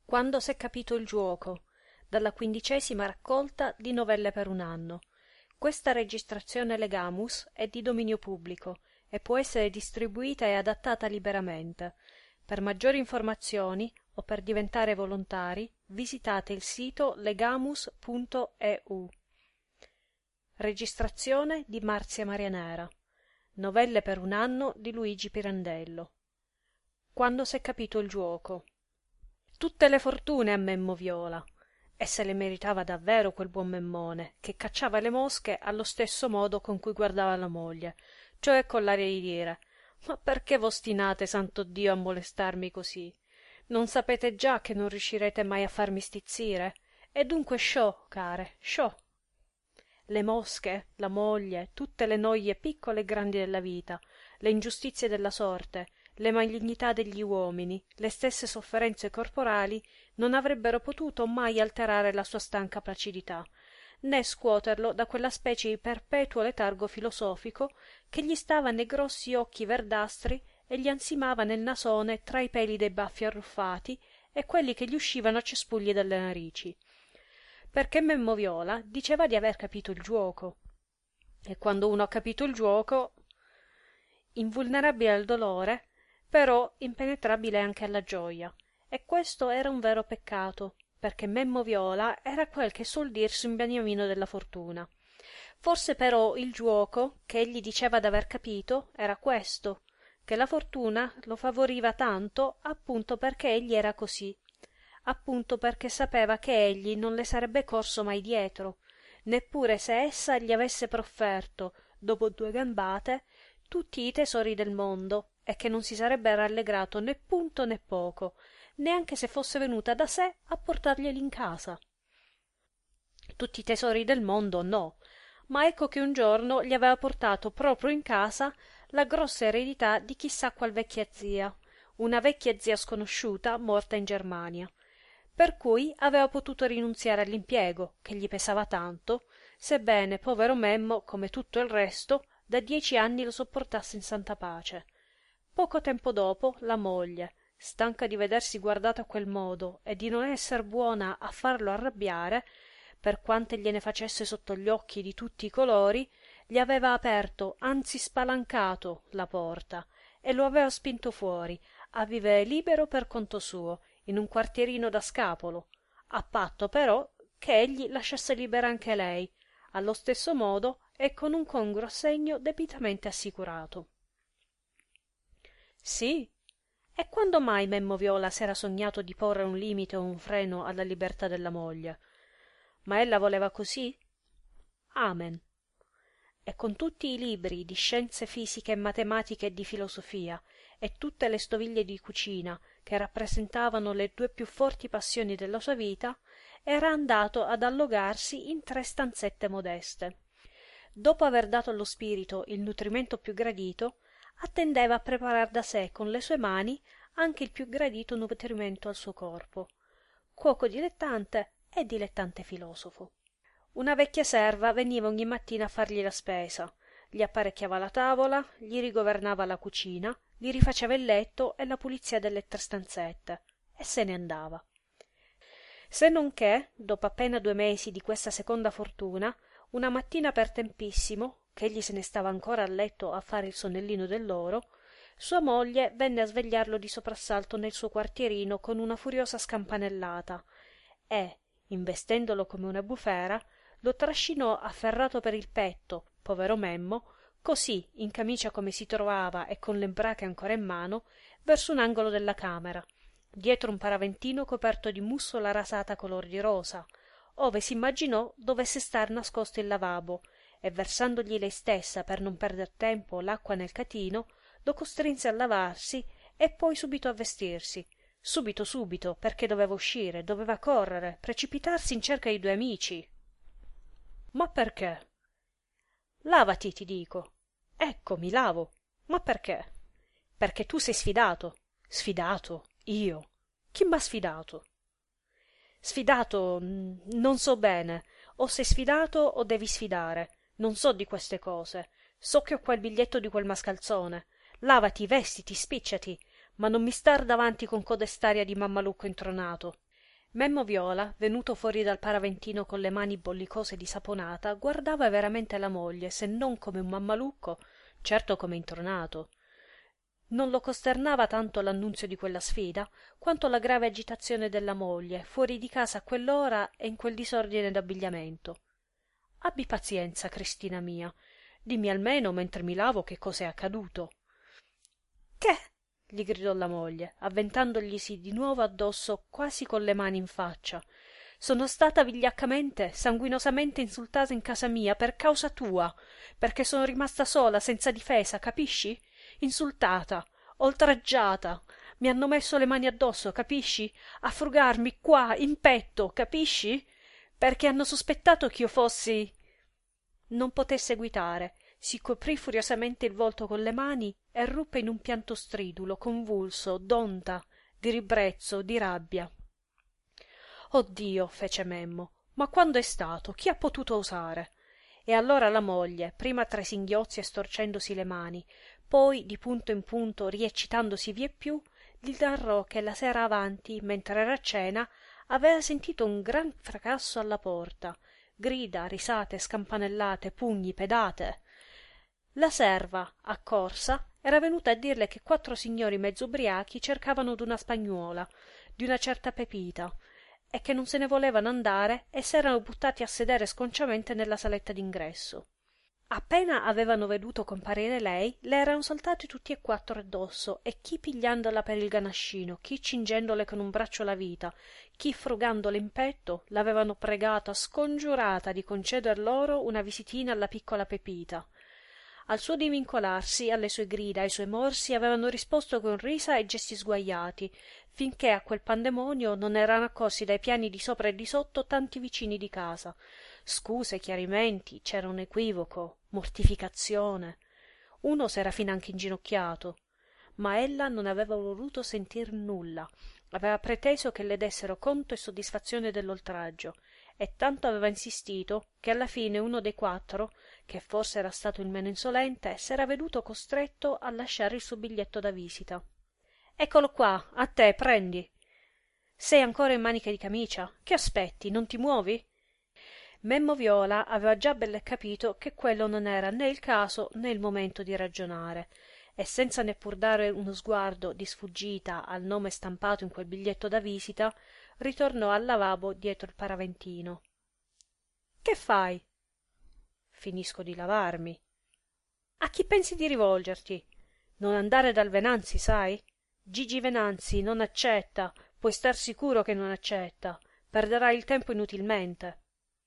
Quando s'è capito il giuoco, dalla 15ª raccolta di Novelle per un anno. Questa registrazione Legamus è di dominio pubblico e può essere distribuita e adattata liberamente. Per maggiori informazioni o per diventare volontari, visitate il sito legamus.eu. Registrazione di Marzia Marianera. Novelle per un anno di Luigi Pirandello. Quando s'è capito il giuoco. Tutte le fortune a Memmo Viola. E se le meritava davvero quel buon Memmone, che cacciava le mosche allo stesso modo con cui guardava la moglie, cioè con l'aria di dire: «Ma perché v'ostinate, santo Dio, a molestarmi così? Non sapete già che non riuscirete mai a farmi stizzire? E dunque sciò, care, sciò!» Le mosche, la moglie, tutte le noje piccole e grandi della vita, le ingiustizie della sorte, le malignità degli uomini, le stesse sofferenze corporali non avrebbero potuto mai alterare la sua stanca placidità, né scuoterlo da quella specie di perpetuo letargo filosofico che gli stava nei grossi occhi verdastri e gli ansimava nel nasone tra i peli dei baffi arruffati e quelli che gli uscivano a cespugli dalle narici. Perché Memmo Viola diceva di aver capito il giuoco. E quando uno ha capito il giuoco, invulnerabile al dolore, però impenetrabile anche alla gioia, e questo era un vero peccato, perché Memmo Viola era quel che suol dirsi un beniamino della fortuna. Forse però il giuoco che egli diceva d'aver capito era questo, che la fortuna lo favoriva tanto appunto perché egli era così, appunto perché sapeva che egli non le sarebbe corso mai dietro, neppure se essa gli avesse profferto, dopo 2 gambate, tutti i tesori del mondo, e che non si sarebbe rallegrato né punto né poco, neanche se fosse venuta da sé a portarglieli in casa. Tutti i tesori del mondo no, ma ecco che un giorno gli aveva portato proprio in casa la grossa eredità di chissà qual vecchia zia, una vecchia zia sconosciuta morta in Germania, per cui aveva potuto rinunziare all'impiego, che gli pesava tanto, sebbene povero Memmo, come tutto il resto, da 10 anni lo sopportasse in santa pace. Poco tempo dopo la moglie, stanca di vedersi guardato a quel modo e di non esser buona a farlo arrabbiare, per quante gliene facesse sotto gli occhi di tutti i colori, gli aveva aperto, anzi spalancato, la porta e lo aveva spinto fuori, a vivere libero per conto suo, in un quartierino da scapolo, a patto però che egli lasciasse libera anche lei, allo stesso modo e con un congruo assegno debitamente assicurato. Sì? E quando mai Memmo Viola s'era sognato di porre un limite o un freno alla libertà della moglie? Ma ella voleva così? Amen. E con tutti i libri di scienze fisiche e matematiche e di filosofia e tutte le stoviglie di cucina che rappresentavano le 2 più forti passioni della sua vita, era andato ad allogarsi in 3 stanzette modeste. Dopo aver dato allo spirito il nutrimento più gradito, attendeva a preparar da sé con le sue mani anche il più gradito nutrimento al suo corpo. Cuoco dilettante e dilettante filosofo. Una vecchia serva veniva ogni mattina a fargli la spesa, gli apparecchiava la tavola, gli rigovernava la cucina, gli rifaceva il letto e la pulizia delle 3 stanzette, e se ne andava. Se non che, dopo appena 2 mesi di questa seconda fortuna, una mattina per tempissimo, ch'egli se ne stava ancora a letto a fare il sonnellino dell'oro, sua moglie venne a svegliarlo di soprassalto nel suo quartierino con una furiosa scampanellata e, investendolo come una bufera, lo trascinò afferrato per il petto, povero Memmo, così, in camicia come si trovava e con le brache ancora in mano, verso un angolo della camera, dietro un paraventino coperto di mussola rasata color di rosa, ove s'immaginò dovesse star nascosto il lavabo, e versandogli lei stessa per non perder tempo l'acqua nel catino, lo costrinse a lavarsi e poi subito a vestirsi, subito, perché doveva uscire, doveva correre, precipitarsi in cerca di 2 amici. Ma perché? Lavati, ti dico. Ecco, mi lavo. Ma perché? Perché tu sei sfidato. Sfidato? Io? Chi m'ha sfidato? Sfidato? Non so bene. O sei sfidato o devi sfidare. Non so di queste cose. So che ho qua il biglietto di quel mascalzone. Lavati, vestiti, spicciati, ma non mi star davanti con codest'aria di mammalucco intronato. Memmo Viola, venuto fuori dal paraventino con le mani bollicose di saponata, guardava veramente la moglie, se non come un mammalucco, certo come intronato. Non lo costernava tanto l'annunzio di quella sfida, quanto la grave agitazione della moglie, fuori di casa a quell'ora e in quel disordine d'abbigliamento. Abbi pazienza, Cristina mia, dimmi almeno, mentre mi lavo, che cos'è accaduto. Che? Gli gridò la moglie, avventandoglisi di nuovo addosso quasi con le mani in faccia. Sono stata vigliaccamente, sanguinosamente insultata in casa mia per causa tua, perché sono rimasta sola, senza difesa, capisci? Insultata, oltraggiata. Mi hanno messo le mani addosso, capisci? A frugarmi qua, in petto, capisci? Perché hanno sospettato ch'io fossi... Non poté seguitare, si coprì furiosamente il volto con le mani e ruppe in un pianto stridulo, convulso, d'onta, di ribrezzo, di rabbia. Oh Dio, fece Memmo, ma quando è stato? Chi ha potuto osare? E allora la moglie, prima tra singhiozzi e storcendosi le mani, poi di punto in punto rieccitandosi vieppiù, gli narrò che la sera avanti, mentre era a cena, aveva sentito un gran fracasso alla porta, grida, risate, scampanellate, pugni, pedate. La serva, accorsa, era venuta a dirle che 4 signori mezzo ubriachi cercavano d'una spagnuola, di una certa Pepita, e che non se ne volevano andare e s'erano buttati a sedere sconciamente nella saletta d'ingresso. Appena avevano veduto comparire lei, le erano saltati tutti e 4 addosso, e chi pigliandola per il ganascino, chi cingendole con un braccio la vita, chi frugandole in petto, l'avevano pregata, scongiurata di conceder loro una visitina alla piccola Pepita. Al suo divincolarsi, alle sue grida, ai suoi morsi, avevano risposto con risa e gesti sguajati, finché a quel pandemonio non erano accorsi dai piani di sopra e di sotto tanti vicini di casa. Scuse, chiarimenti, c'era un equivoco, mortificazione. Uno s'era finanche inginocchiato, ma ella non aveva voluto sentir nulla. Aveva preteso che le dessero conto e soddisfazione dell'oltraggio, e tanto aveva insistito che alla fine uno dei 4, che forse era stato il meno insolente, s'era veduto costretto a lasciare il suo biglietto da visita. Eccolo qua, a te, prendi. Sei ancora in maniche di camicia? Che aspetti, non ti muovi? Memmo Viola aveva già belle capito che quello non era né il caso né il momento di ragionare, e senza neppur dare uno sguardo di sfuggita al nome stampato in quel biglietto da visita, ritornò al lavabo dietro il paraventino. Che fai? Finisco di lavarmi. A chi pensi di rivolgerti? Non andare dal Venanzi, sai? Gigi Venanzi non accetta, puoi star sicuro che non accetta. Perderai il tempo inutilmente.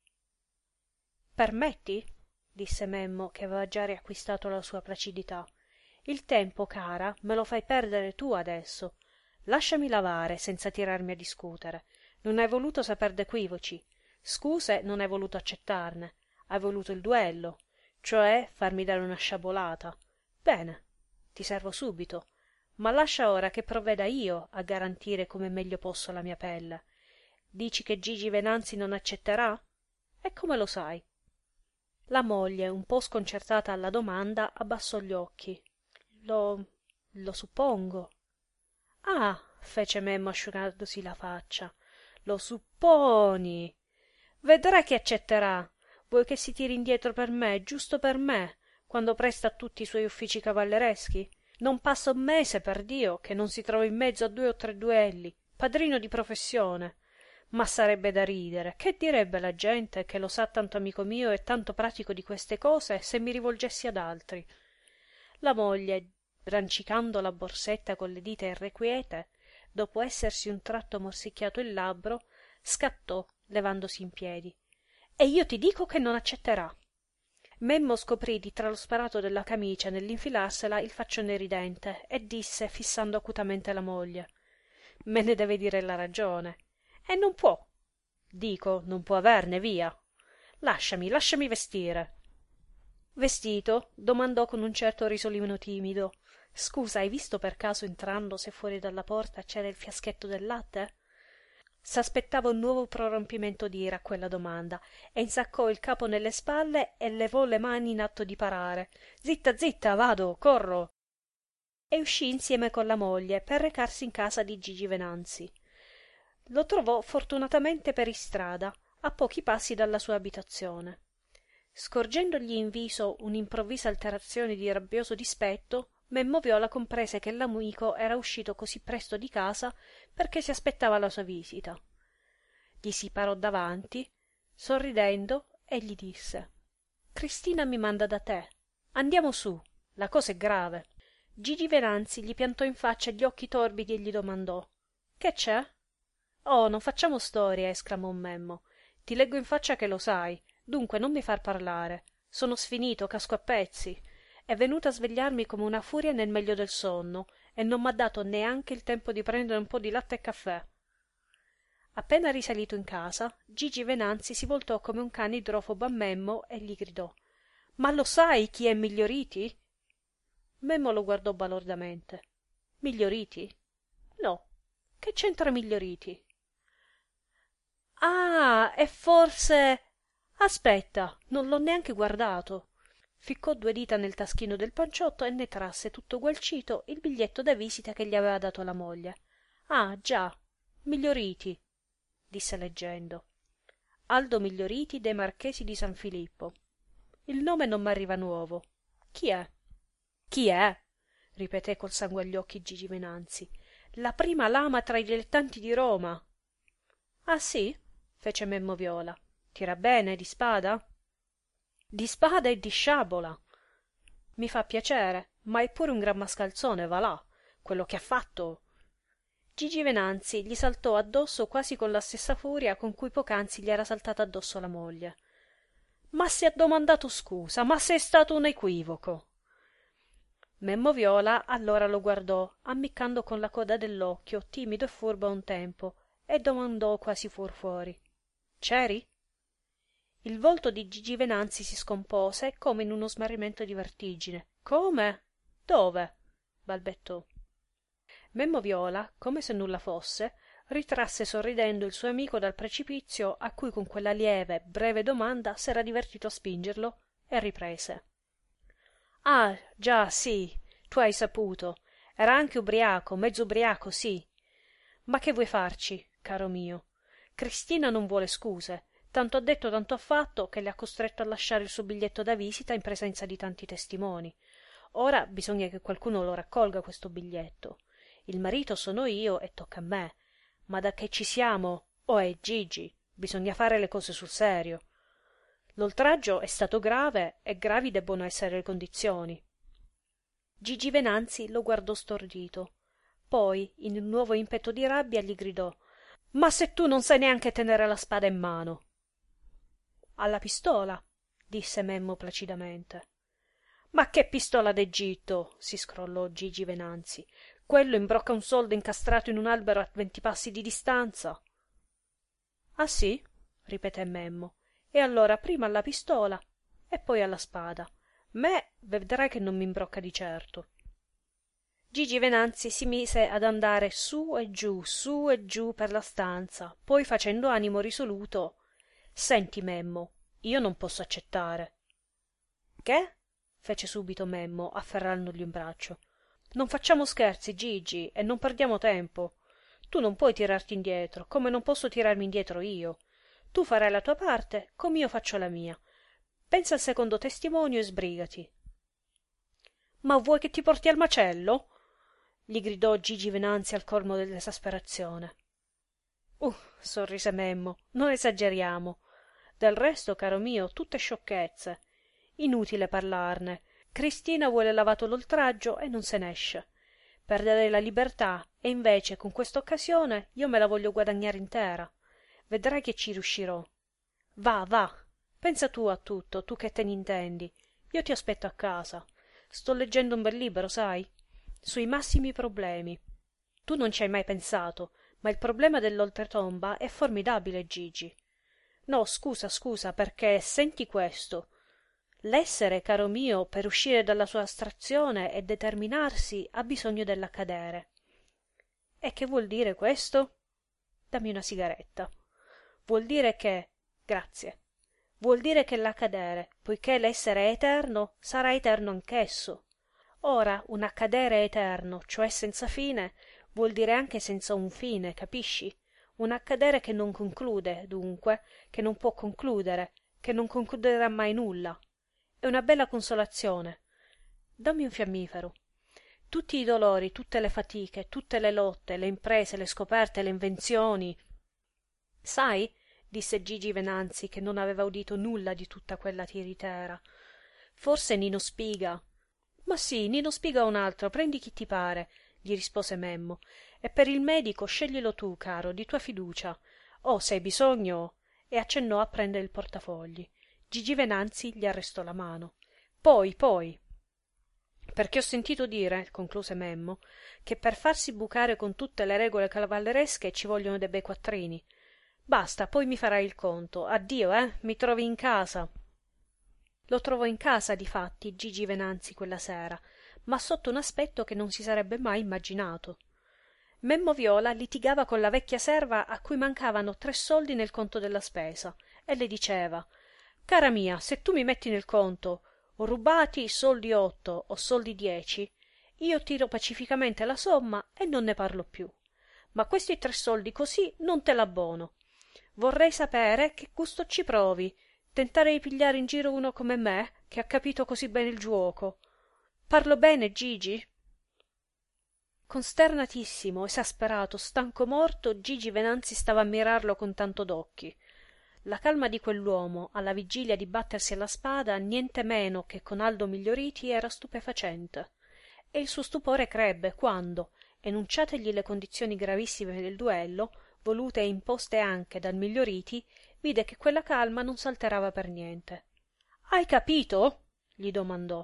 Permetti? Disse Memmo, che aveva già riacquistato la sua placidità. Il tempo, cara, me lo fai perdere tu adesso. Lasciami lavare, senza tirarmi a discutere. Non hai voluto saper d'equivoci. Scuse non hai voluto accettarne. Hai voluto il duello, cioè farmi dare una sciabolata. Bene, ti servo subito, ma lascia ora che provveda io a garantire come meglio posso la mia pelle. Dici che Gigi Venanzi non accetterà? E come lo sai? La moglie, un po' sconcertata alla domanda, abbassò gli occhi. Lo suppongo. Ah, fece Memmo asciugandosi la faccia, lo supponi. Vedrai che accetterà. Vuoi che si tiri indietro per me, giusto per me, quando presta a tutti i suoi uffici cavallereschi? Non passa un mese, per Dio, che non si trova in mezzo a 2 o 3 duelli, padrino di professione. Ma sarebbe da ridere. Che direbbe la gente, che lo sa tanto amico mio e tanto pratico di queste cose, se mi rivolgessi ad altri? La moglie, rancicando la borsetta con le dita irrequiete, dopo essersi un tratto morsicchiato il labbro, scattò, levandosi in piedi. E io ti dico che non accetterà. Memmo scoprì di tra lo sparato della camicia nell'infilarsela il faccione ridente e disse, fissando acutamente la moglie: me ne deve dire la ragione. E non può. Dico, non può averne, via. Lasciami vestire. Vestito? Domandò con un certo risolino timido. Scusa, hai visto per caso entrando se fuori dalla porta c'era il fiaschetto del latte? S'aspettava un nuovo prorompimento d'ira a quella domanda e insaccò il capo nelle spalle e levò le mani in atto di parare. Zitta, zitta, vado, corro! E uscì insieme con la moglie per recarsi in casa di Gigi Venanzi. lo trovò fortunatamente per istrada, a pochi passi dalla sua abitazione. Scorgendogli in viso un'improvvisa alterazione di rabbioso dispetto, Memmo Viola comprese che l'amico era uscito cosí presto di casa perché si aspettava la sua visita. Gli si parò davanti, sorridendo, e gli disse: «Cristina mi manda da te. Andiamo su, la cosa è grave». Gigi Venanzi gli piantò in faccia gli occhi torbidi e gli domandò: «Che c'è?» «Oh, non facciamo storie», esclamò Memmo. «Ti leggo in faccia che lo sai. Dunque non mi far parlare. Sono sfinito, casco a pezzi. È venuta a svegliarmi come una furia nel meglio del sonno e non m'ha dato neanche il tempo di prendere un po' di latte e caffè». Appena risalito in casa, Gigi Venanzi si voltò come un cane idrofobo a Memmo e gli gridò: «Ma lo sai chi è Miglioriti?» Memmo lo guardò balordamente. «Miglioriti? No. Che c'entra Miglioriti?» «Ah, è forse... Aspetta, non l'ho neanche guardato». Ficcò 2 dita nel taschino del panciotto e ne trasse, tutto gualcito, il biglietto da visita che gli aveva dato la moglie. «Ah, già, Miglioriti», disse leggendo. «Aldo Miglioriti dei Marchesi di San Filippo. Il nome non m'arriva nuovo. Chi è?» «Chi è?» ripeté col sangue agli occhi Gigi Venanzi. «La prima lama tra i dilettanti di Roma». «Ah sì?» fece Memmo Viola. «Tira bene di spada?» «Di spada e di sciabola». «Mi fa piacere, ma è pure un gran mascalzone, va là. Quello che ha fatto...» Gigi Venanzi gli saltò addosso quasi con la stessa furia con cui poc'anzi gli era saltata addosso la moglie. «Ma se ha domandato scusa, ma se è stato un equivoco!» Memmo Viola allora lo guardò, ammiccando con la coda dell'occhio, timido e furbo a un tempo, e domandò quasi fuori: «C'eri?» Il volto di Gigi Venanzi si scompose come in uno smarrimento di vertigine. «Come? Dove?» balbettò. Memmo Viola, come se nulla fosse, ritrasse sorridendo il suo amico dal precipizio a cui con quella lieve, breve domanda s'era divertito a spingerlo, e riprese: «Ah, già, sì, tu hai saputo. Era anche ubriaco, mezzo ubriaco, sì. Ma che vuoi farci, caro mio? Cristina non vuole scuse. Tanto ha detto, tanto ha fatto, che le ha costretto a lasciare il suo biglietto da visita in presenza di tanti testimoni. Ora bisogna che qualcuno lo raccolga questo biglietto. Il marito sono io e tocca a me. Ma da che ci siamo, Gigi, bisogna fare le cose sul serio. L'oltraggio è stato grave e gravi debbono essere le condizioni». Gigi Venanzi lo guardò stordito. Poi, in un nuovo impeto di rabbia, gli gridò: «Ma se tu non sai neanche tenere la spada in mano!» «Alla pistola», disse Memmo placidamente. «Ma che pistola d'Egitto!» si scrollò Gigi Venanzi. «Quello imbrocca un soldo incastrato in un albero a 20 passi di distanza». «Ah sì?» ripeté Memmo. «E allora prima alla pistola e poi alla spada. Me vedrai che non mi imbrocca di certo». Gigi Venanzi si mise ad andare su e giù per la stanza, poi facendo animo risoluto: «Senti Memmo, io non posso accettare». «Che?» fece subito Memmo, afferrandogli un braccio. «Non facciamo scherzi, Gigi, e non perdiamo tempo. Tu non puoi tirarti indietro, come non posso tirarmi indietro io. Tu farai la tua parte, come io faccio la mia. Pensa al secondo testimonio e sbrigati». «Ma vuoi che ti porti al macello?» gli gridò Gigi Venanzi al colmo dell'esasperazione. Sorrise Memmo, «non esageriamo. Del resto, caro mio, tutte sciocchezze. Inutile parlarne. Cristina vuole lavato l'oltraggio e non se n'esce. Perdere la libertà e invece con questa occasione io me la voglio guadagnare intera. Vedrai che ci riuscirò. Va, va, pensa tu a tutto, tu che te ne intendi. Io ti aspetto a casa. Sto leggendo un bel libro, sai? Sui massimi problemi. Tu non ci hai mai pensato, ma il problema dell'oltretomba è formidabile, Gigi. No, scusa, perché senti questo. L'essere, caro mio, per uscire dalla sua astrazione e determinarsi, ha bisogno dell'accadere. E che vuol dire questo? Dammi una sigaretta. Vuol dire che... Grazie. Vuol dire che l'accadere, poiché l'essere è eterno, sarà eterno anch'esso. Ora, un accadere eterno, cioè senza fine, vuol dire anche senza un fine, capisci? un accadere che non conclude, dunque, che non può concludere, che non concluderà mai nulla. È una bella consolazione. Dammi un fiammifero. Tutti i dolori, tutte le fatiche, tutte le lotte, le imprese, le scoperte, le invenzioni. Sai, disse Gigi Venanzi, che non aveva udito nulla di tutta quella tiritera. Forse Nino Spiga. Ma sì, Nino Spiga o un altro, prendi chi ti pare, gli rispose Memmo. E per il medico sceglilo tu, caro, di tua fiducia. Oh, se hai bisogno. E accennò a prendere il portafogli. Gigi Venanzi gli arrestò la mano. Poi, perché ho sentito dire, concluse Memmo, che per farsi bucare con tutte le regole cavalleresche ci vogliono dei bei quattrini. Basta, poi mi farai il conto. Addio, mi trovi in casa. Lo trovò in casa, difatti, Gigi Venanzi quella sera, ma sotto un aspetto che non si sarebbe mai immaginato. Memmo Viola litigava con la vecchia serva a cui mancavano 3 soldi nel conto della spesa e le diceva: «Cara mia, se tu mi metti nel conto o rubati soldi 8 o soldi 10, io tiro pacificamente la somma e non ne parlo più. Ma questi 3 soldi così non te l'abbono. Vorrei sapere che gusto ci provi, tentare di pigliare in giro uno come me, che ha capito così bene il giuoco. Parlo bene, Gigi?» Consternatissimo, esasperato, stanco morto, Gigi Venanzi stava a mirarlo con tanto d'occhi. La calma di quell'uomo, alla vigilia di battersi alla spada, niente meno che con Aldo Miglioriti, era stupefacente. E il suo stupore crebbe quando, enunciategli le condizioni gravissime del duello, volute e imposte anche dal Miglioriti, vide che quella calma non s'alterava per niente. «Hai capito?» gli domandò.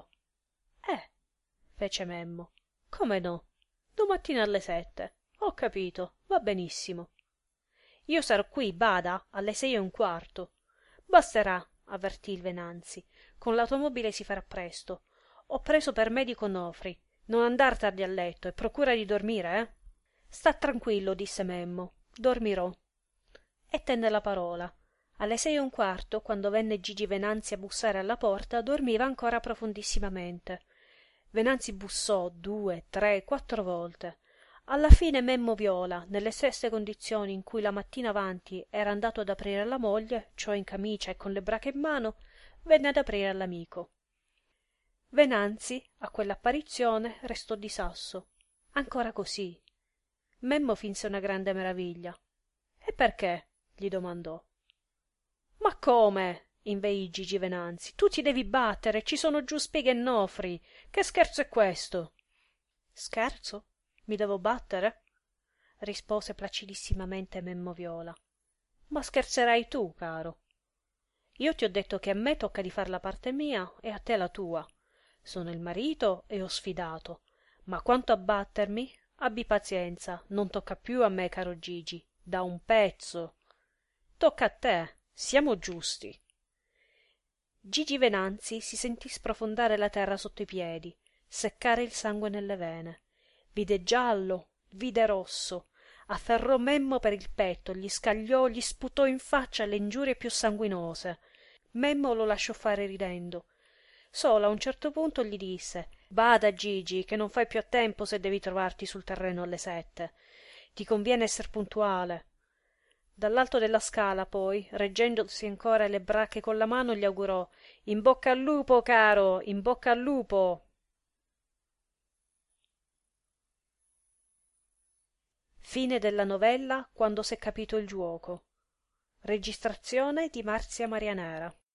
Fece Memmo. «Come no? Domattina alle 7. Ho capito, va benissimo. Io sarò qui, bada, alle 6:15. Basterà», avvertì il Venanzi. «Con l'automobile si farà presto. Ho preso per medico Nofri. Non andar tardi a letto e procura di dormire, eh?» «Sta tranquillo», disse Memmo. «Dormirò». E tenne la parola. Alle 6:15, quando venne Gigi Venanzi a bussare alla porta, dormiva ancora profondissimamente. Venanzi bussò 2, 3, 4 volte. Alla fine Memmo Viola, nelle stesse condizioni in cui la mattina avanti era andato ad aprire alla moglie, cioè in camicia e con le brache in mano, venne ad aprire all'amico. Venanzi, a quell'apparizione, restò di sasso. Ancora così. Memmo finse una grande meraviglia. «E perché?» gli domandò. «Ma come?» inveì Gigi Venanzi. «Tu ti devi battere, ci sono giù Spiga e Nofri. Che scherzo è questo?» «Scherzo? Mi devo battere?» rispose placidissimamente Memmo Viola. «Ma scherzerai tu, caro. Io ti ho detto che a me tocca di far la parte mia e a te la tua. Sono il marito e ho sfidato. Ma quanto a battermi, abbi pazienza, non tocca più a me, caro Gigi, da un pezzo. Tocca a te, siamo giusti». Gigi Venanzi si sentì sprofondare la terra sotto i piedi, seccare il sangue nelle vene. Vide giallo, vide rosso, afferrò Memmo per il petto, gli scagliò, gli sputò in faccia le ingiurie più sanguinose. Memmo lo lasciò fare ridendo. Solo a un certo punto gli disse: «Bada, Gigi, che non fai più a tempo se devi trovarti sul terreno alle 7. Ti conviene esser puntuale». Dall'alto della scala poi, reggendosi ancora le bracche con la mano, gli augurò: «In bocca al lupo, caro, in bocca al lupo». Fine della novella Quando s'è capito il giuoco. Registrazione di Marzia Marianera.